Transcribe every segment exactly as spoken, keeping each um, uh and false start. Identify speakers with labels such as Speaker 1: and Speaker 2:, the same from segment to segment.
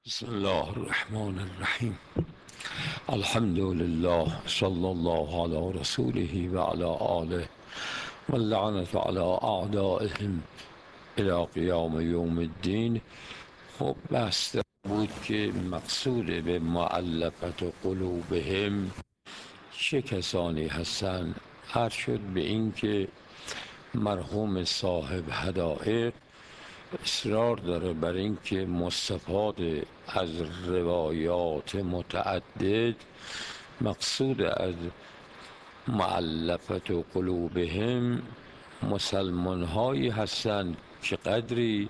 Speaker 1: بسم الله الرحمن الرحیم. الحمد لله صلی الله علی رسوله و علی آله و لعنت علی اعدائهم الى قیام یوم الدین. خب بحث بود که مقصود به مؤلفت قلوبهم چه کسانی هستند. عرض شد به این که مرحوم صاحب هدایق اصرار داره بر اینکه مستفاد از روایات متعدد مقصود از مؤلفت و قلوبهم مسلمان هایی هستند که قدری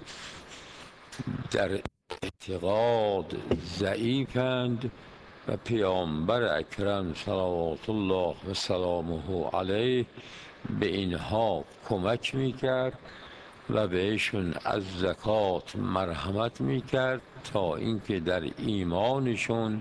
Speaker 1: در اعتقاد ضعیفند و پیامبر اکرم صلوات الله و سلامه علیه به اینها کمک میکرد و بهشون از زکات مرحمت میکرد تا اینکه در ایمانشون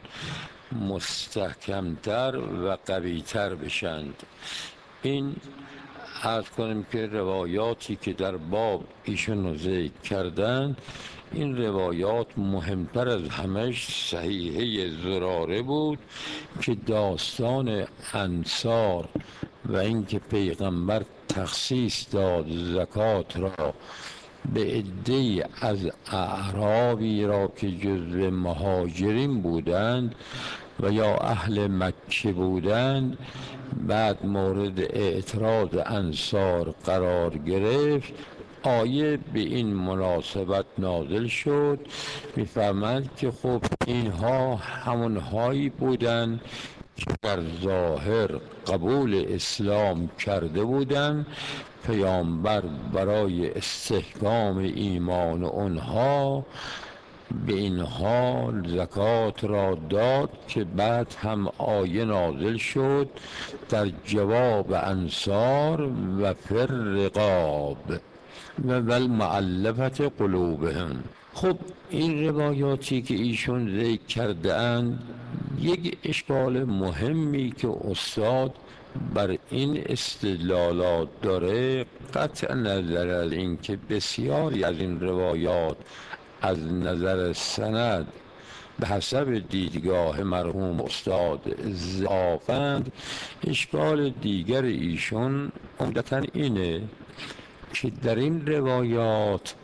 Speaker 1: مستحکمتر و قویتر بشند. این عرض کنیم که روایاتی که در باب ایشون رو ذکر کردن، این روایات مهمتر از همش صحیحه زراره بود که داستان انصار و اینکه پیغمبر تخصیص داد زکات را به عده‌ای از اعرابی را که جزو مهاجرین بودند و یا اهل مکه بودند، بعد مورد اعتراض انصار قرار گرفت. آیه به این مناسبت نازل شد، میفهمند که خب اینها همونهایی بودند که در ظاهر قبول اسلام کرده بودند. پیامبر برای استحکام ایمان آنها به این حال زکات را داد که بعد هم آیه نازل شد در جواب انصار و فر رقاب و والمؤلفت قلوبهم. خب این روایاتی که ایشون ذکر کرده اند، یک اشکال مهمی که استاد بر این استدلالات داره، قطع نظر از این که بسیاری از این روایات از نظر سند به حسب دیدگاه مرحوم استاد ضعافند. اشکال دیگر ایشون عمدتاً اینه که در این روایات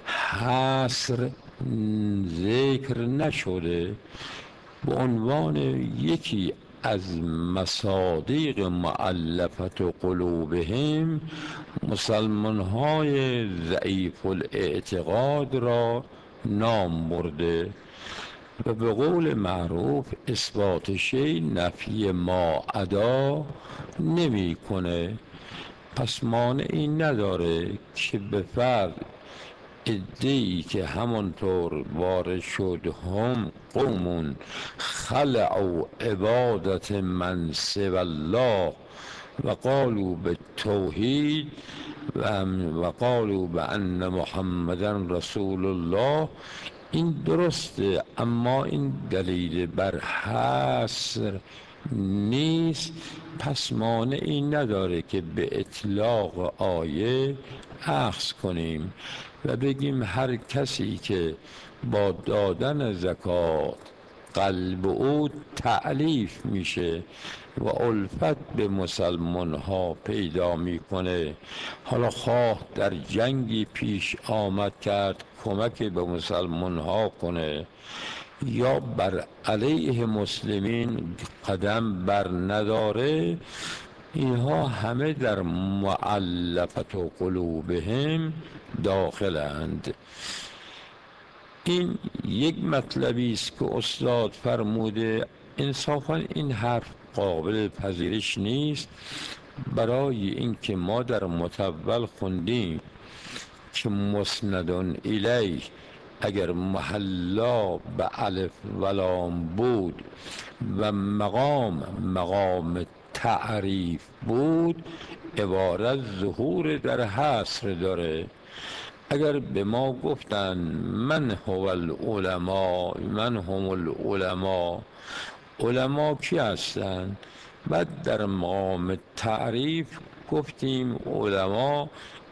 Speaker 1: حصر ذکر نشده به عنوان یکی از مصادیق مؤلفت و قلوبهم مسلمان های ضعیف الاعتقاد را نام برده و به قول معروف اثبات شی نفی ما عدا نمی کنه. پس مانعی نداره که به فرد ادهی که همانطور وارد شد هم قوم خلعوا عبادت من سوی الله و قالوا بالتوحید و قالوا بان محمدا رسول الله. این درسته، اما این دلیل بر حصر نیست. پس مانعی نداره که به اطلاق آیه اخذ کنیم و بگیم هر کسی که با دادن زکات قلب او تألیف میشه و الفت به مسلمان ها پیدا میکنه، حالا خواه در جنگی پیش آمد کرد کمک به مسلمان ها کنه یا بر علیه مسلمین قدم بر نداره، اینها همه در مؤلفت و قلوبهم داخلند. این یک مطلبی است که استاد فرموده. انصافا این حرف قابل پذیرش نیست، برای اینکه ما در متول خوندیم که مسندون الیه اگر محلا به الف ولام بود و مقام مقام تعریف بود، عبارت ظهور در حصر داره. اگر به ما گفتن من هو العلماء، من هم العلماء، علما کی هستند؟ بعد در مقام تعریف گفتیم علما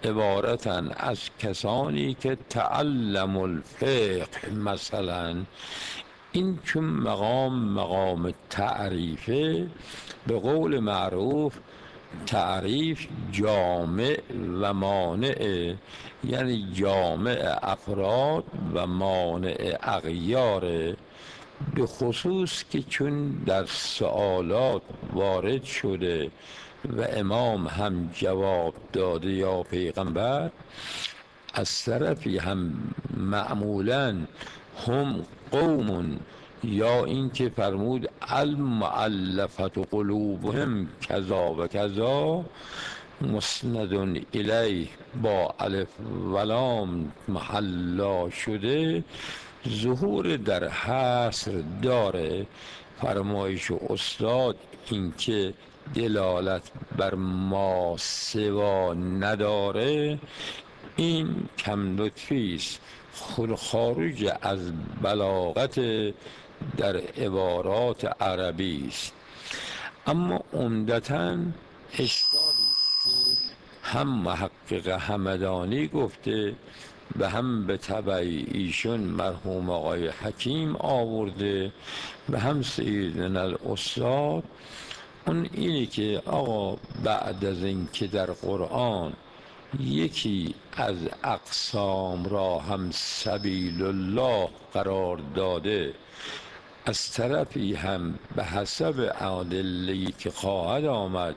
Speaker 1: عبارتن از کسانی که تعلم الفقه. مثلا این چون مقام مقام تعریفه، به قول معروف تعریف جامع و مانع، یعنی جامع افراد و مانع اغیاره. به خصوص که چون در سوالات وارد شده و امام هم جواب داده یا پیغمبر، از طرفی هم معمولا هم قوم، یا اینکه فرمود المؤلفت قلوبهم کذا و کذا، مسند الیه با الف ولام محلا شده، ظهور در حصر داره. فرمایش استاد اینکه دلالت بر ما سوا نداره، این کم لطفی است، خارج از بلاغت در عبارات عربی است. اما عمدتاً اشکالی هم محقق همدانی گفته و هم به تبع ایشون مرحوم آقای حکیم آورده و هم سیدنا الاستاد، اون اینی که آقا بعد از این که در قرآن یکی از اقسام را هم سبیل الله قرار داده، از طرفی هم به حسب ادله‌ای که خواهد آمد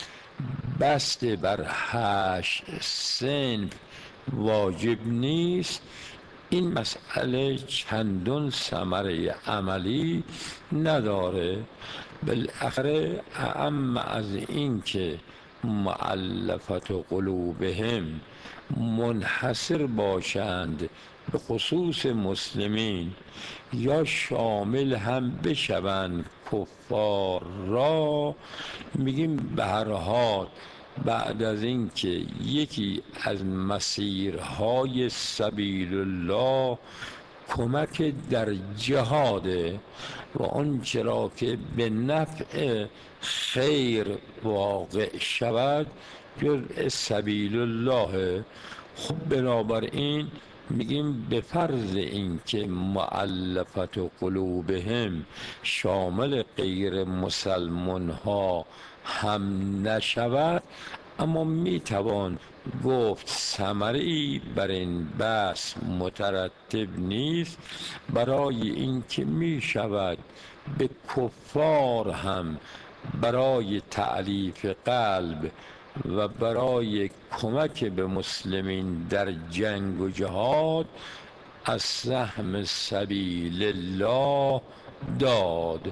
Speaker 1: بسته بر هشت صنف واجب نیست، این مسئله چندان ثمره عملی نداره. بالاخره اعم از این که مؤلفت قلوبهم منحصر باشند به خصوص مسلمین، یا شامل هم بشوند کفار را، میگیم به هر حال بعد از این که یکی از مسیرهای سبیل الله کمک در جهاده و اون چرا که به نفع خیر واقع شود جزء سبیل الله. خب بنابراین میگیم به فرض این که مؤلفت قلوبهم شامل غیر مسلمان ها هم نشود، اما میتوان گفت ثمره‌ای بر این بحث مترتب نیست، برای اینکه میشود به کفار هم برای تألیف قلب و برای کمک به مسلمین در جنگ و جهاد از سهم سبیل الله داد.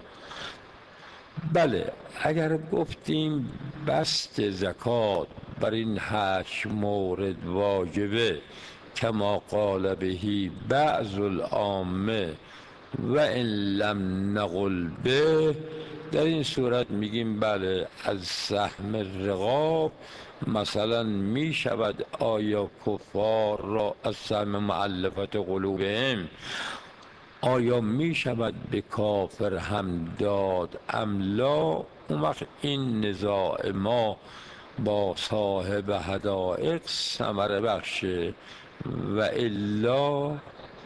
Speaker 1: بله، اگر گفتیم بست زکات بر این هشت مورد واجبه کما قال بهی بعض العامه و ان لم نقل به، در این صورت میگیم بله از سهم رقاب مثلا می شود آیا کفار را از سهم مؤلفت قلوبهم آیا می شود به کافر هم داد ام لا؟ اون وقت این نزاع ما با صاحب حدائق ثمره بخشه و الا.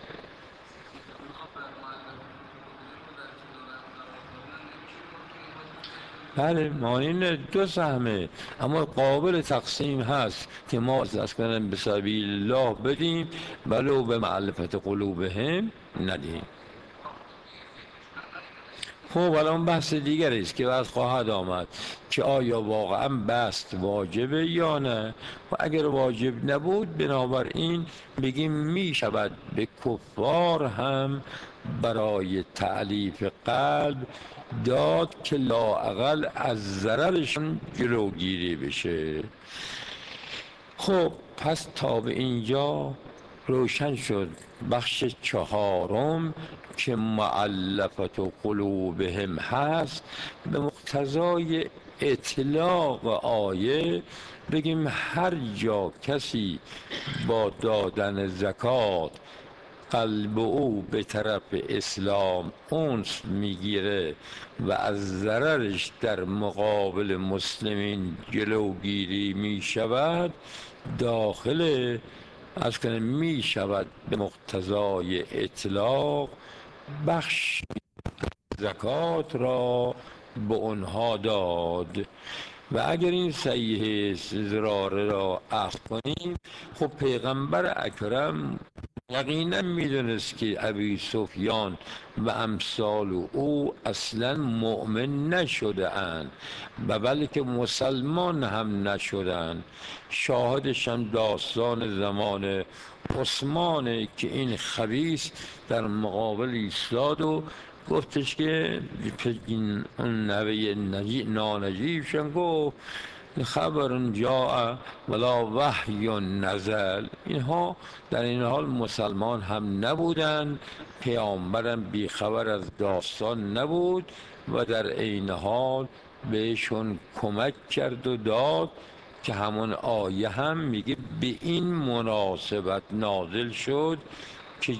Speaker 1: بله مانین دو سهمه، اما قابل تقسیم هست که ما از کنن به سبیل الله بدیم ولو به مؤلفت قلوبهم ندیم. خب الان بحث دیگری است که بعد خواهد آمد که آیا واقعا بست واجبه یا نه، و اگر واجب نبود بنابراین بگیم می شود به کفار هم برای تألیف قلب داد که لااقل از ضررشون جلوگیری بشه. خب پس تا به اینجا روشن شد بخش چهارم که مؤلفت قلوبهم هست. به مقتضای اطلاق آیه بگیم هر جا کسی با دادن زکات قلب او به طرف اسلام اونس میگیره و از ضررش در مقابل مسلمین جلوگیری میشود، داخل از کنه میشود به مقتضای اطلاق بخش زکات را به اونها داد. و اگر این صحیح زراره را اخذ کنیم، خب پیغمبر اکرم یقینا میدونست که ابی سفیان و امثال او اصلا مؤمن نشده اند و بلکه مسلمان هم نشدند. شاهدش هم داستان زمان عثمانه که این خبیث در مقابل ایستاد و گفتش که این نوه نانجیبشم گفت خبر جاء ولا وحی نزل. اینها در این حال مسلمان هم نبودند، پیامبرم بیخبر از داستان نبود و در این حال بهشون کمک کرد و داد که همون آیه هم میگه به این مناسبت نازل شد که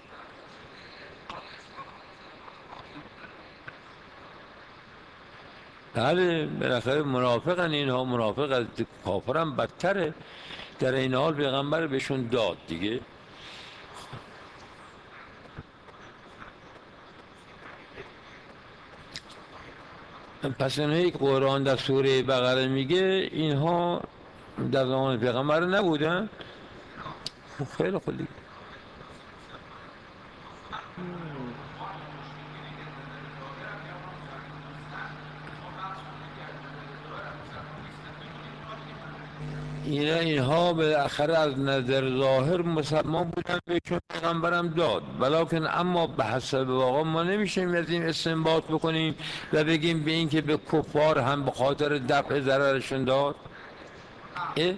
Speaker 1: بله بالاخره منافقن اینها، منافق از کافر هم بدتره. در این حال پیغمبر بهشون داد دیگه. پس اینهایی که قرآن در سوره بقره میگه اینها در زمان پیغمبر نبودن. خیلی خوب دیگه. اینا اینها بالاخره از نظر ظاهر مسلمان بودن بهشون پیغمبرم داد، ولیکن اما به حسب واقع ما نمیشیم از این استنباط بکنیم و بگیم به این که به کفار هم به خاطر دفع ضررشون داد. اه؟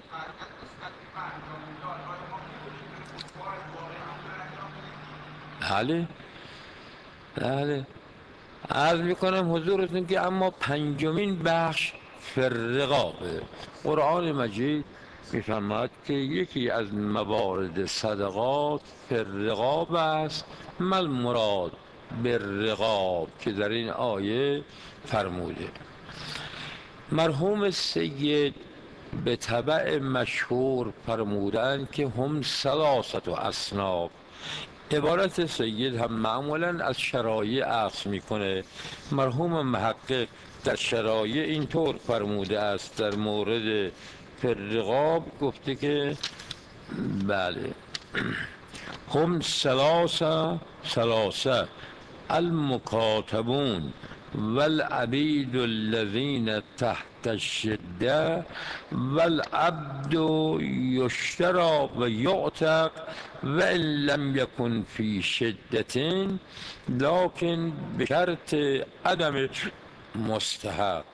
Speaker 1: بله بله عرض میکنم حضورتون که اما پنجمین بخش فرقابه. قرآن مجید میفرماید که یکی از موارد صدقات فرقاب است. مل مراد بالرقاب که در این آیه فرموده. مرحوم سید به طبع مشهور فرمودند که هم ثلاثت و اصناف. عبارت سید هم معمولا از شرایع عکس میکنه. مرحوم محقق در شرایع اینطور فرموده است در مورد فرقاب، گفته که بله هم ثلاثه ثلاثه المکاتبون والعبید الذین تحت الشده والعبد یشترى و یعتق و ان لم یکن فی شدة لکن به شرط عدم مستحق.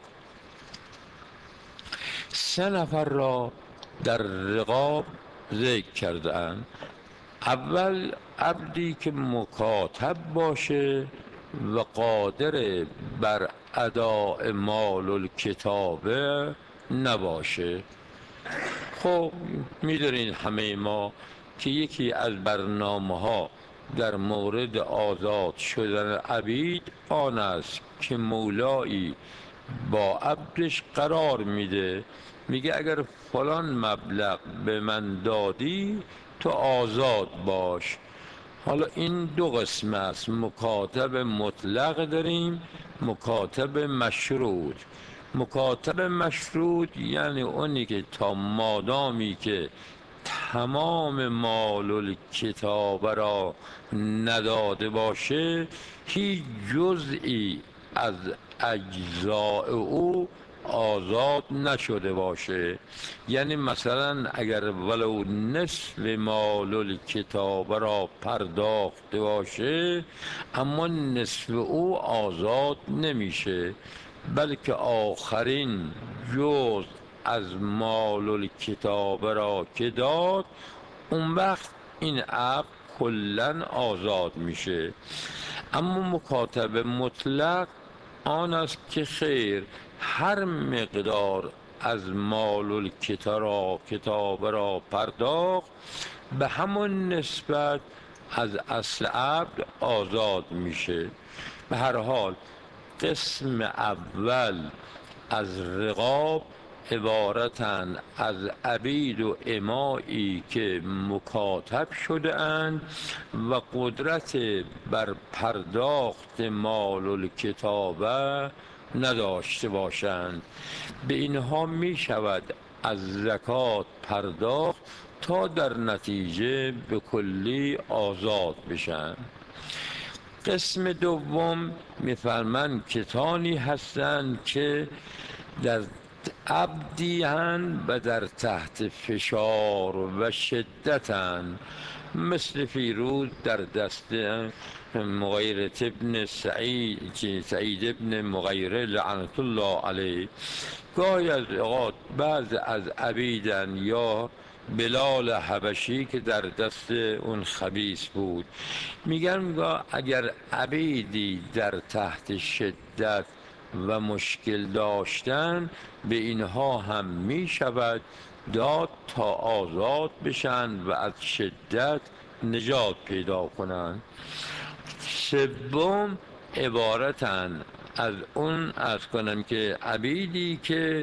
Speaker 1: سه نفر را در رقاب ذکر کردند. اول عبدی که مکاتب باشه و قادر بر اداء مال الکتابه نباشه. خب میدونین همه ما که یکی از برنامه ها در مورد آزاد شدن عبید آن است که مولایی با عبدش قرار میده، میگه اگر فلان مبلغ به من دادی تو آزاد باش. حالا این دو قسم است، مکاتب مطلق داریم، مکاتب مشروط. مکاتب مشروط یعنی اونی که تا مادامی که تمام مال الکتاب را نداده باشه هیچ جزئی از اجزاء او آزاد نشده باشه. یعنی مثلا اگر ولو نصف مال الکتاب را پرداخته باشه اما نصف او آزاد نمیشه، بلکه آخرین جز از مال الکتاب را که داد اون وقت این عبد کلن آزاد میشه. اما مکاتب مطلق آن است که خیر هر مقدار از مال الکتاب را پرداخت به همون نسبت از اصل عبد آزاد میشه. به هر حال قسم اول از رقاب عبارتن از عبید و امایی که مکاتب شده اند و قدرت بر پرداخت مال الکتابه نداشته باشند. به اینها می شود از زکات پرداخت تا در نتیجه به کلی آزاد بشن. قسم دوم میفرمند کسانی هستند که در عبدی هن و در تحت فشار و شدتن، مثل فیروز در دست مغیره ابن سعید سعید ابن مغیره لعنت الله علیه. گاهی از اوقات بعض از عبیدن یا بلال حبشی که در دست اون خبیث بود. میگن اگر عبیدی در تحت شدت و مشکل داشتن، به اینها هم می شود داد تا آزاد بشن و از شدت نجات پیدا کنند. سوم عبارتن از اون از کنم که عبیدی که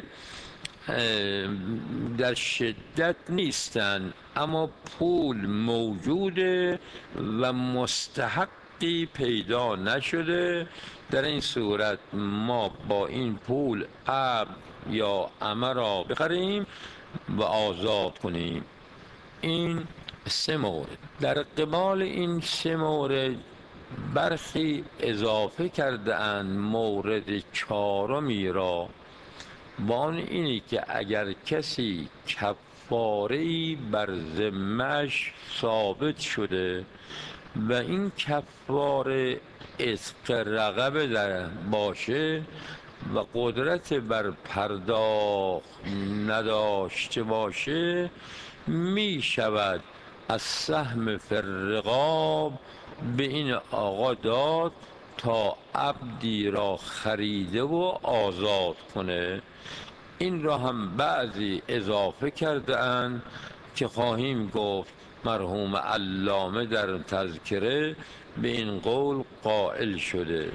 Speaker 1: در شدت نیستن اما پول موجوده و مستحقی پیدا نشده، در این صورت ما با این پول عبد یا امه را بخریم و آزاد کنیم. این سه مورد. در قبال این سه مورد برخی اضافه کرده اند مورد چهارمی را، با آن اینی که اگر کسی کفاره‌ای بر ذمه‌اش ثابت شده و این کفاره عتق رقبه در باشه و قدرت بر پرداخت نداشته باشه، می شود از سهم فی الرقاب به این آقا داد تا عبدی را خریده و آزاد کنه. این را هم بعضی اضافه کرده اند که خواهیم گفت مرحوم علامه در تذکره به این قول قائل شده.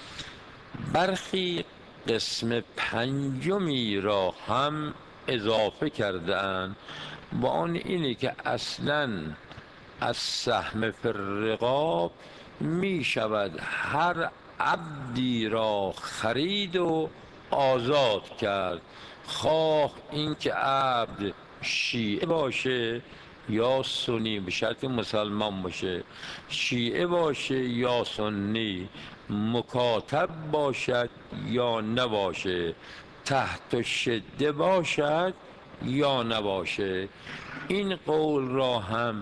Speaker 1: برخی قسم پنجمی را هم اضافه کرده اند، با آن اینه که اصلاً از سهم فی الرقاب می شود هر عبدی را خرید و آزاد کرد، خواه اینکه عبد شیعه باشه یا سنی، به شرط مسلمان باشه، شیعه باشه یا سنی، مکاتب باشد یا نباشه، تحت شده باشد یا نباشه. این قول را هم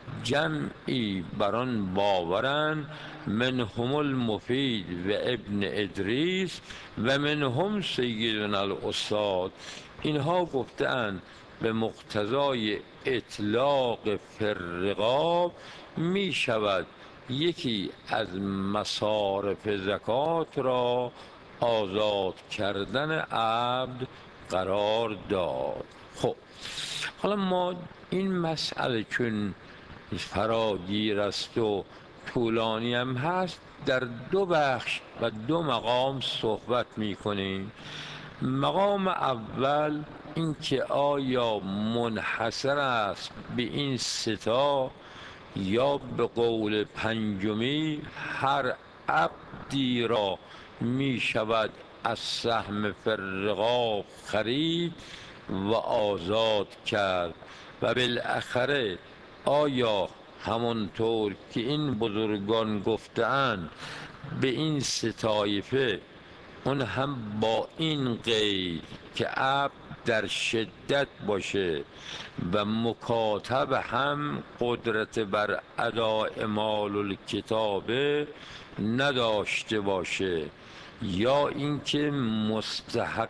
Speaker 1: جمعی بران باورن، منهم المفید و ابن ادریس و منهم سیدنا الاستاد. اینها گفتند به مقتضای اطلاق فی الرقاب می شود یکی از مصارف زکات را آزاد کردن عبد قرار داد. خب حالا ما این مسئله چون فراگیر است و طولانی هم هست، در دو بخش و دو مقام صحبت می کنیم. مقام اول این که آیا منحصر است به این ستا یا به قول پنجمی هر عبدی را می شود از سهم فی الرقاب خرید و آزاد کرد، و بالاخره آیا همانطور که این بزرگان گفتند به این سه طایفه، اون هم با این قید که عبد در شدت باشه و مکاتب هم قدرت بر اداء مال الکتابه نداشته باشه، یا اینکه مستحق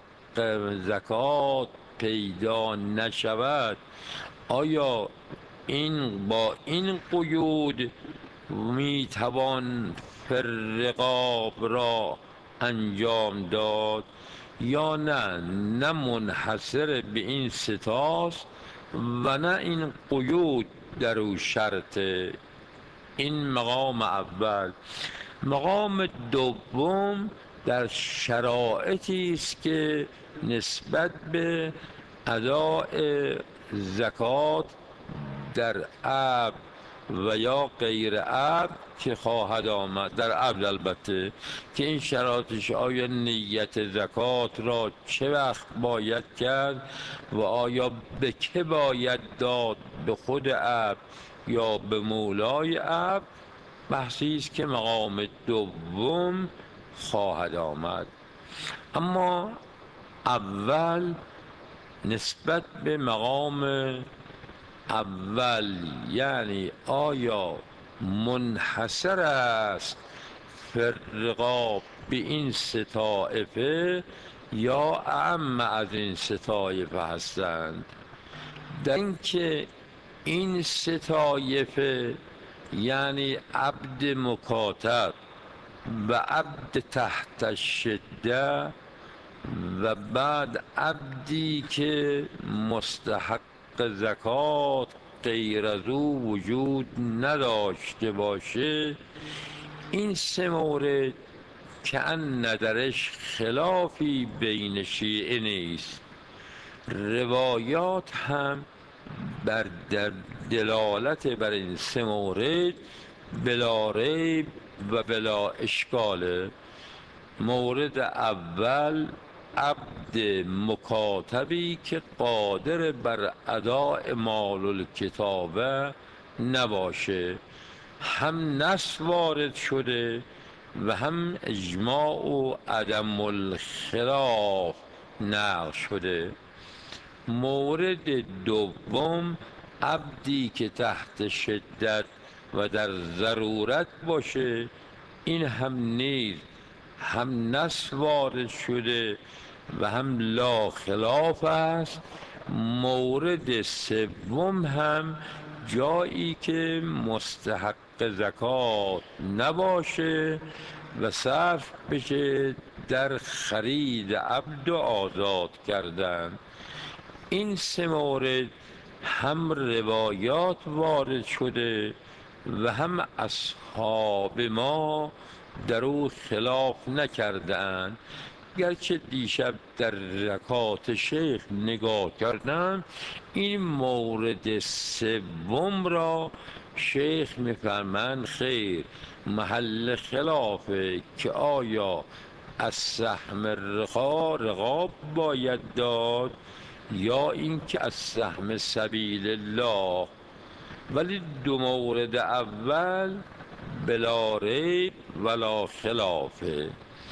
Speaker 1: زکات پیدا نشود، آیا این با این قیود می توان فی الرقاب را انجام داد یا نه؟ نه منحصر به این ستاست و نه این قیود در او شرطه. این مقام اول. مقام دوم در شرایطی است که نسبت به اداء زکات در عبد و یا غیر عبد که خواهد آمد، در عبد البته، که این شرایطش آیا نیت زکات را چه وقت باید کرد و آیا به که باید داد، به خود عبد یا به مولای عبد، بحثی است که مقام دوم خواهد آمد. اما اول نسبت به مقام اول، یعنی آیا منحصر است فرقاب به این سه طایفه یا اعم از این سه طایفه هستند؟ در اینکه این سه طایفه یعنی عبد مکاتب و عبد تحت شده و بعد عبدی که مستحق زکات غیر از او وجود نداشته باشه، این سه مورد که ان ندرش خلافی بین شیعه نیست. روایات هم بر در دلالت بر این سه مورد بلا ریب و بلا اشکاله. مورد اول عبد مکاتبی که قادر بر اداء مال الکتابه نباشه، هم نص وارد شده و هم اجماع و عدم الخلاف نقل شده. مورد دوم عبدی که تحت شدت و در ضرورت باشه، این هم نیز هم نص وارد شده و هم لا خلاف است. مورد سوم هم جایی که مستحق زکات نباشه و صرف بشه در خرید عبد و آزاد کردن. این سه مورد هم روایات وارد شده و هم اصحاب ما در او خلاف نکردند. گرچه دیشب در زکات شیخ نگاه کردم، این مورد سوم را شیخ میفرمند خیر، محل خلافه که آیا از سهم رقا رقاب باید داد یا اینکه از سهم سبیل الله. ولی دو مورد اول بلا ریب ولا خلافه.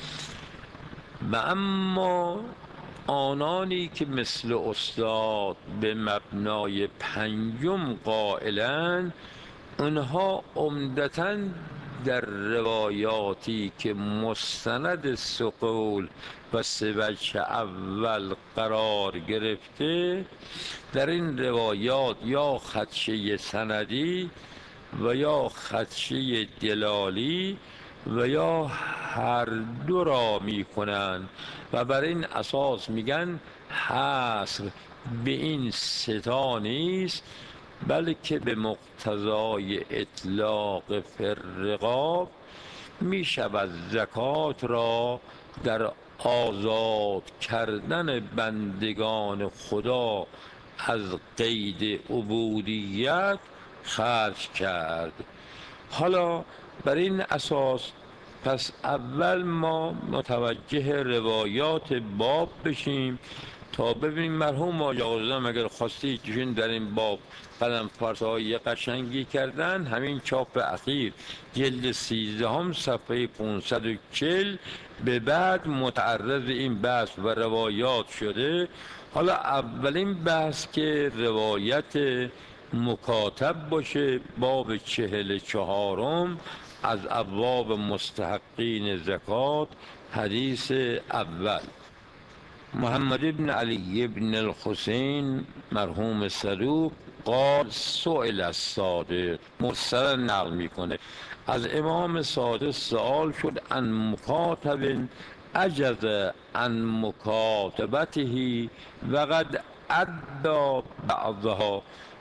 Speaker 1: و اما آنانی که مثل استاد به مبنای پنجم قائلند، اونها عمدتاً در روایاتی که مستند سقول و سه وجه اول قرار گرفته، در این روایات یا خدشه سندی و یا خدشه دلالی و یا هر دو را می کنند و بر این اساس میگن حصر به این ستا نیست، بلکه به مقتضای اطلاق فرقاب می شود زکات را در آزاد کردن بندگان خدا از قید عبودیت خرج کرد. حالا بر این اساس پس اول ما متوجه روایات باب بشیم تا ببینیم مرحوم آقا قاسم اگر خواستی چون در این باب قدم فرسایی قشنگی کردن، همین چاپ اخیر جلد سیزدهم صفحه پانصد و چهل به بعد متعرض این بحث و روایات شده. حالا اولین بحث که روایت مکاتب باشه، باب چهل چهارم از ابواب مستحقین زکات، حدیث اول. محمد ابن علی ابن الحسین مرحوم صدوق قال سئل الصادق، مرسلا نقل میکنه، از امام صادق سوال شد عن مکاتب عجز عن مکاتبته و قد ادى بعضها،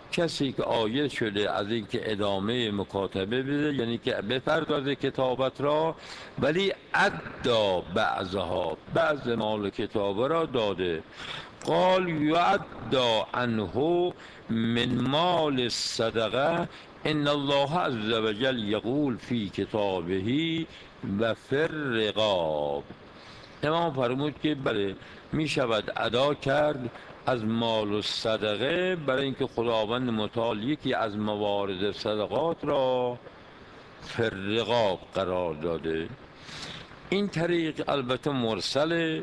Speaker 1: کسی که عاجز شده از اینکه ادامه مکاتبه بده، یعنی که بپردازه کتابت را، ولی ادا بعضها، بعض مال کتاب را داده. قال یعدا عنه من مال الصدقه ان الله عز وجل یقول فی کتابه و فی الرقاب. امام فرمود که بله می شود ادا کرد از مال و صدقه، برای اینکه خداوند متعال یکی از موارد صدقات را فی الرقاب قرار داده. این طریق البته مرسله،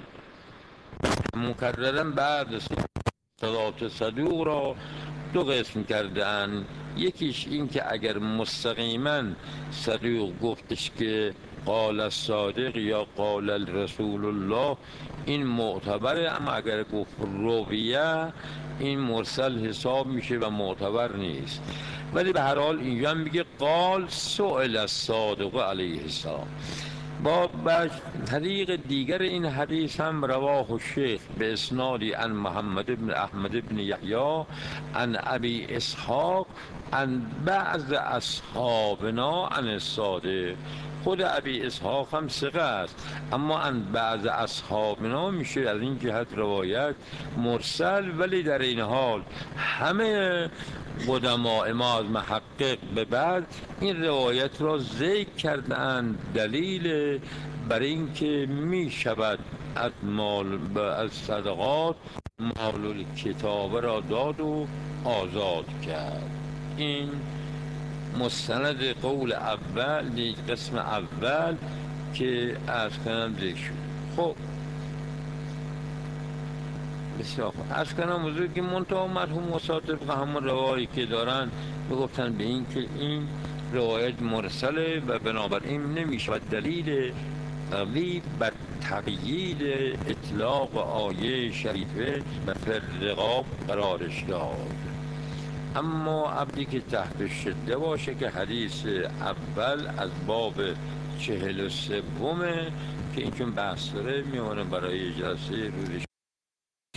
Speaker 1: مکررن بعد صلات صدوق را دو قسم کردن. یکیش این که اگر مستقیما صدوق گفتش که قال الصادق یا قال الرسول الله، این معتبره، اما اگر گفت رویه، این مرسل حساب میشه و معتبر نیست. ولی به هر حال اینجا میگه قال سئل الصادق علیه السلام. با طریق دیگر این حدیث هم رواه الشیخ به اسنادی عن محمد بن احمد بن یحیی عن ابی اسحاق عن بعض اصحابنا عن الصادق. خود ابی اسحاق هم ثقه است، اما عن بعض اصحابنا میشه از این جهت روایت مرسل، ولی در این حال همه قدماء ما از محقق به بعد این روایت را ذکر کردند، دلیل بر این که می شود از مال از صدقات مال کتاب را داد و آزاد کرد. این مستند قول اول، قسم اول که از کنم ذکر شد. خب بسیار خوب، از کنم حضور که منطقه مرحوم مصادف و همون روایی که دارن بگفتن به این که این روایت مرسله و بنابراین نمی شود دلیل قوی بر تقیید اطلاق آیه شریفه و فرقاب قرارش داد. اما عبدی که تحت شده باشه که حدیث اول از باب چهل و سومه که این چون بحث داره میمونه برای جلسه روزش.